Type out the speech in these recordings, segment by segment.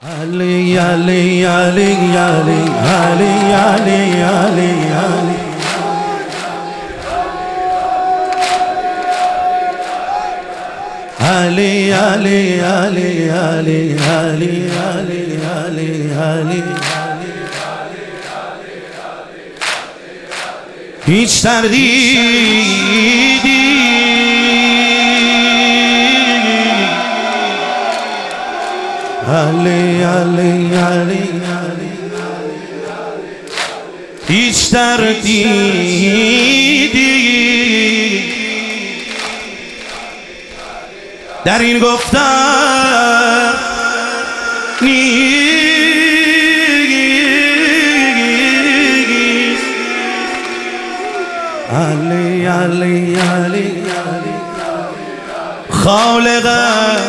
Ali, Ali, Ali, Ali, Ali, Ali, Ali, Ali. Ali, Ali, Ali, Ali, Ali, Ali, Ali, Ali. هیچ تردیدی علی علی علی هیچ تردیدی در این گفتن نیست. علی علی علی خالقم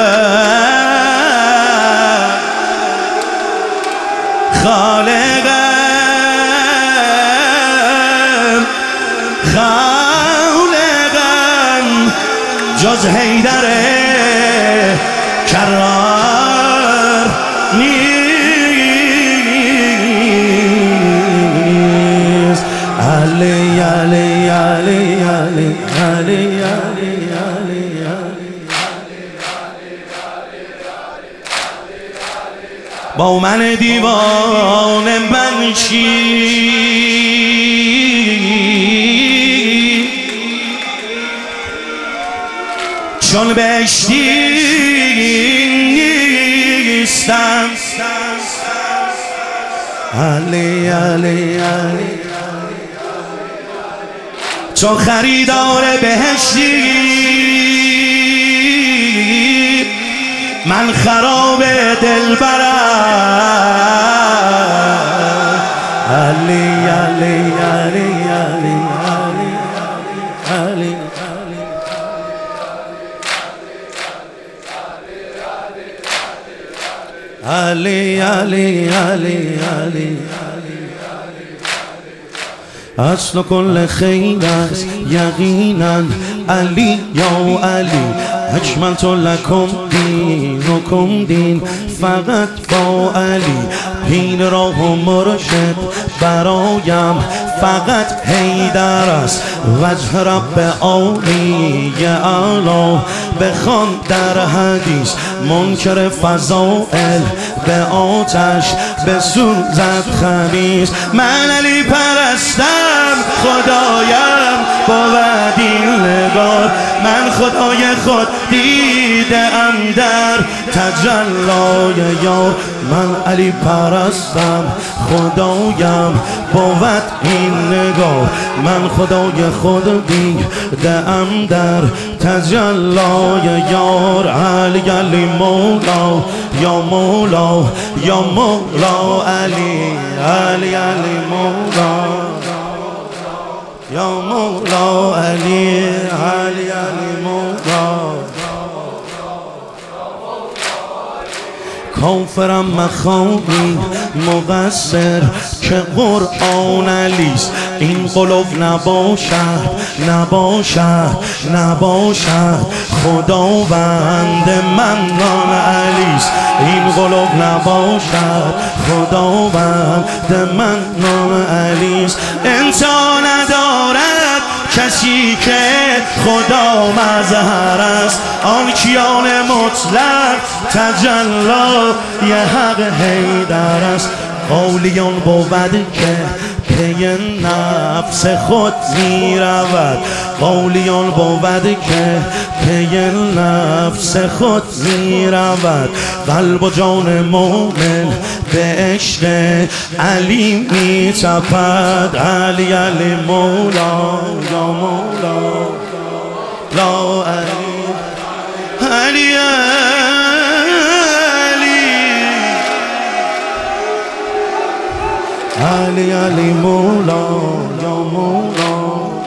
خالقم خالقم جز حیدر کرار نیست. علی علی علی علی علی علی علی با من دیوانه بنشین چون بهشتی نیستم. علی علی علی چون خریدار بهشتی من خراب دلبرم. علی علی علی علی علی علی علی علی علی اصل کل خیر است یقینا علی یا علی اجملت لکم دینکم دین فقط با علی پیر راه و مرشد برایم فقط حیدر است وجه رب عالی اعلی بخوان در حدیث منکر فضائل به آتش بسوزد خبیث. من علی پرستم خدایم بود این نگار من خدای خود دیدم در تجلای یار. من علی پرستم خدایم بود این نگار من خدای خود دیدم در تجلای یار. علی علی مولا یا مولا یا مولا علی علی علی مولا یا مولا علی علی علی مولا. کافرم مخامی مقصر که قرآن علیست این قلوب نباشد نباشد نباشد خداوند منان علیست این قلوب نباشد خداوند منان علیست. انسان ندارد کسی که خدا مظهر است آن کیان مطلق تجلی حق حیدر است. اولیان بود که پی نفس خود می رود اولیان بود که پی نفس خود می رود قلب و جان مومن به عشق علی می تپد. علی علی مولا یا مولا لا علی علی علی علی مولا یا مولا.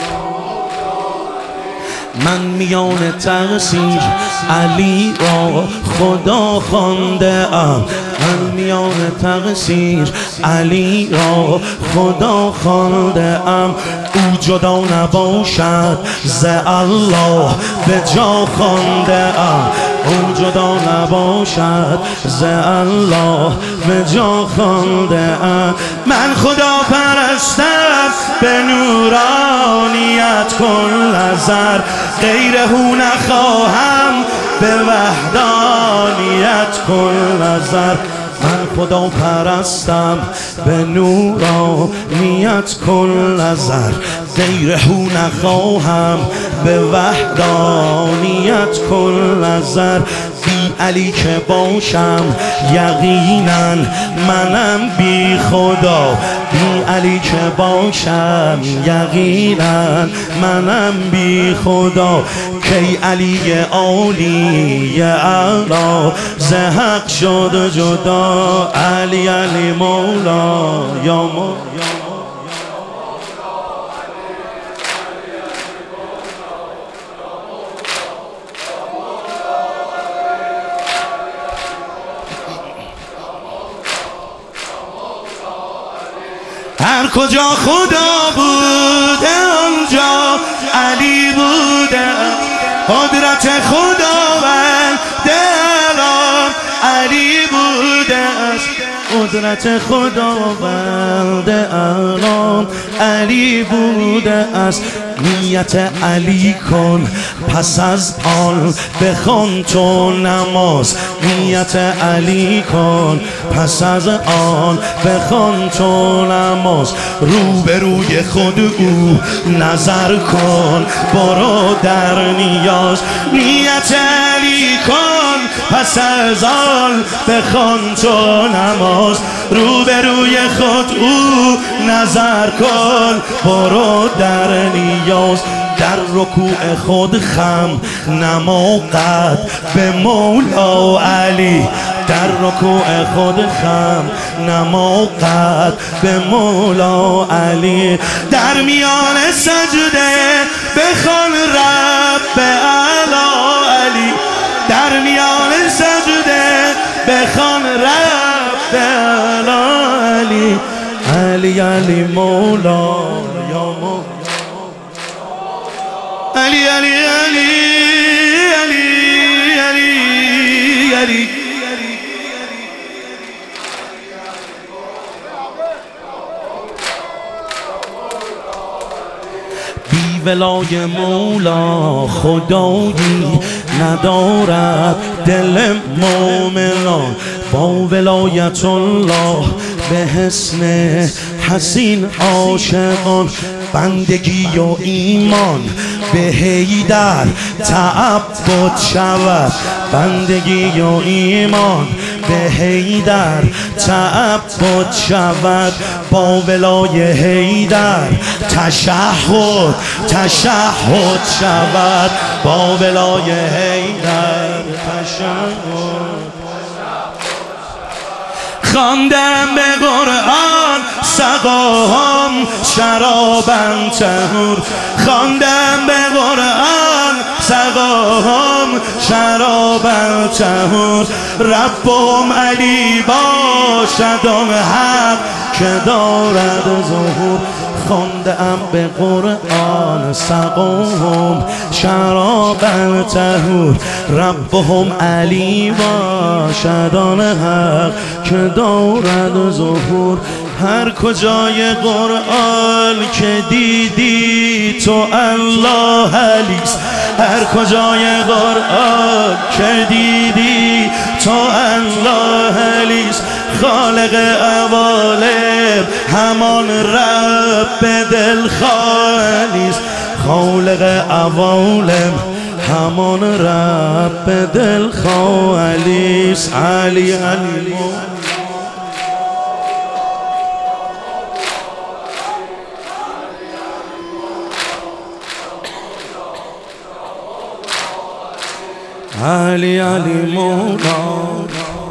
من میان تقصیر علی را خدا خوانده ام من میان تقصیر علی را خدا خوانده ام او جدا نباشد ز الله به جا خوانده ام او جدا نباشد ز الله به جا خوانده ام. من خدا پرستم به نورانیت کل نظر، غیره نخواهم به وحدانیت کل نظر. من خدا پرستم به نورانیت کل نظر، غیره نخواهم به وحدانیت کل نظر. بی علی که باشم یقینا منم بی خدا، بی علی که باشم یقینا منم بی خدا. کی علی عالی اعلی ز حق شد جدا، علی علی مولا یا مولا. هر کجا خدا بوده آنجا علی بوده، قدرت خداوند الان علی بوده است، قدرت خداوند الان علی بوده است. نیت علی کن پس از آن بخوان تو نماز، نیت علی کن پس از آن بخوان تو نماز. روبروی خود او نظر کن برو در نیاز، نیت علی کن پس از آن بخوان تو نماز. روبروی خود او نظر کن برو در نیاز. در رکوع خود خم نما قد به مولا علی، در رکوع خود خم نما قد به مولا علی. در میان سجده بخوان رب اعلی علی، در میان سجده بخوان رب اعلی علی، علی علی مولا یا مولا. علی علی علی علی علی علی. بی ولای مولا خدایی ندارد دل مومنان، با ولایت الله به حسن حسین عاشقان. بندگی و ایمان به حیدر تعبد شود، بندگی و ایمان به حیدر تعبد شود. با ولای حیدر تشهد شود، با ولای حیدر تشهد. خواندم به قرآن سقاهم شرابا طهور، خواندم به قرآن سقاهم شرابا طهور. ربم علی باشد آن حق که دارد ظهور. خواندم به قرآن سقاهم شرابا طهور. ربهم علی باشد آن حق که دارد ظهور. هر کجای قرآن که دیدی تو الله علیست، هر کجای قرآن که دیدی تو الله علیست. خالق عوالم همان رب دل خالیست، خالق عوالم همان رب دل خالیست. علی علی علی علی مولا.